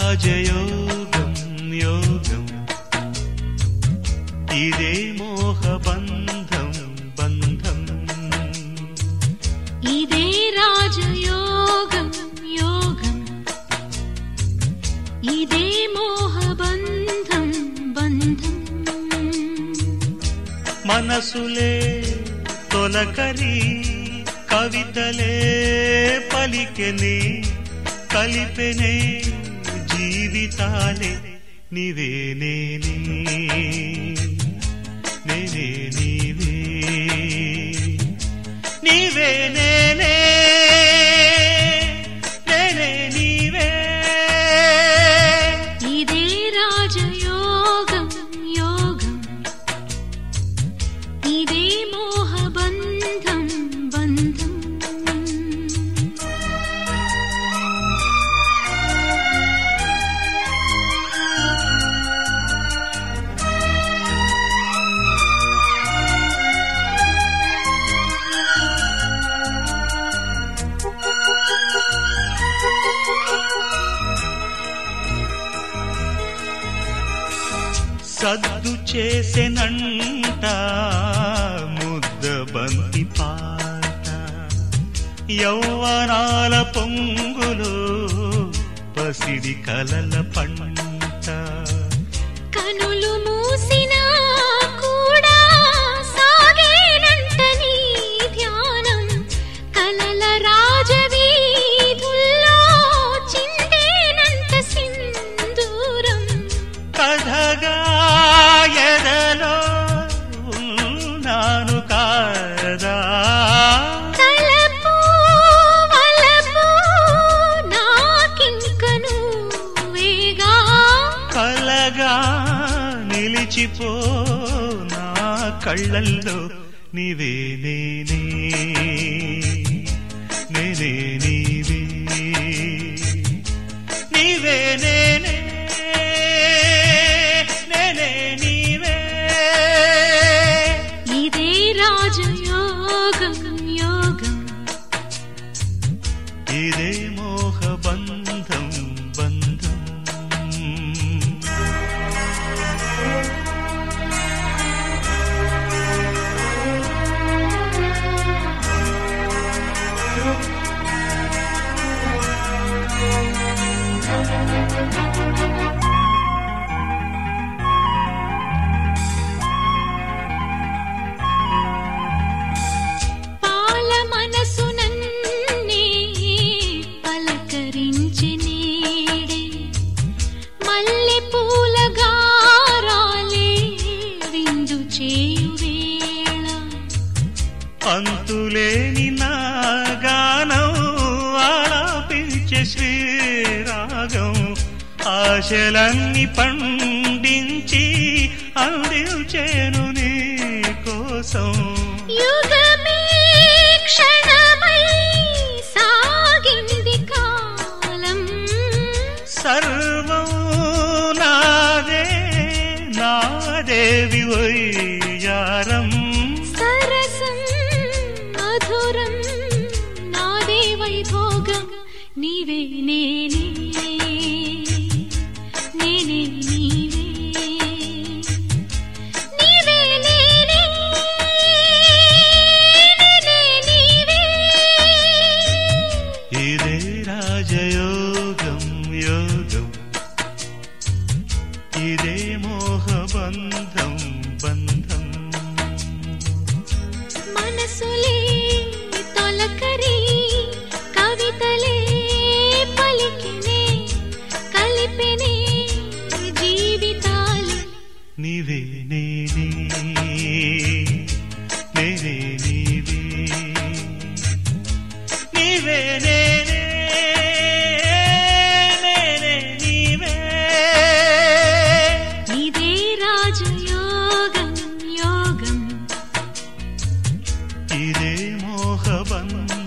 రాజయోగం యోగం ఇదే మోహబంధం బంధం ఇదే రాజయోగం యోగం ఇదే మోహబంధం బంధం మనసులే తొలకరి కవితలే పలికెని కలిపెనే జీవితాలే నీవే నేనే నేనే నీవే నీవే నేనే నేనే నీవే ఇదే రాజయోగం యోగం ఇదే మోహబంధం బంధం సద్దు చేసెనంట ముద్ద బంతి పాట యౌవనాల పొంగులో పసిడి కలల పంట కనులు మూసినా కూడా సాగేనంట నీ ధ్యానం కలల రాజవీధుల్లో చిందేనంట సింధూరం కథగా ఎదలో ఉన్నాను కాదా తలపు వలపు నాకింక నువ్వేగా కలగా నిలిచిపో నా కళ్ళల్లో నీవే నేనే నేనే నీవే నీవే నేనే నేనే నీవే ఇదే రాజయోగం యోగం ఇదే మోహబంధం బంధం పాల మనసు నన్నే పలకరించి నీడే మల్లె పూల గారాలే విందు చేయు వేళ అంతులేని నా గానం ఆలాపించే శ్రీరాగం ఆశలన్నీ పండించి అందించేను నీ కోసం యుగమే క్షణమై సాగింది కాలం సర్వం నాదే నాదేవి వయ్యారం సరసం మధురం నాదే వైభోగం నీవే నేనే నేనే నీవే నీవే నేనే నేనే నీవే ఇదే రాజయోగం యోగం ఇదే మోహబంధం బంధం మనసులే తొలకరి కవితలే పలికినే కలిపెనే జీవితాలే నీవే నేనే నేనే నీవే నీవే నేనే నేనే నీవే ఇదే రాజయోగం యోగం ఇదే మోహబంధం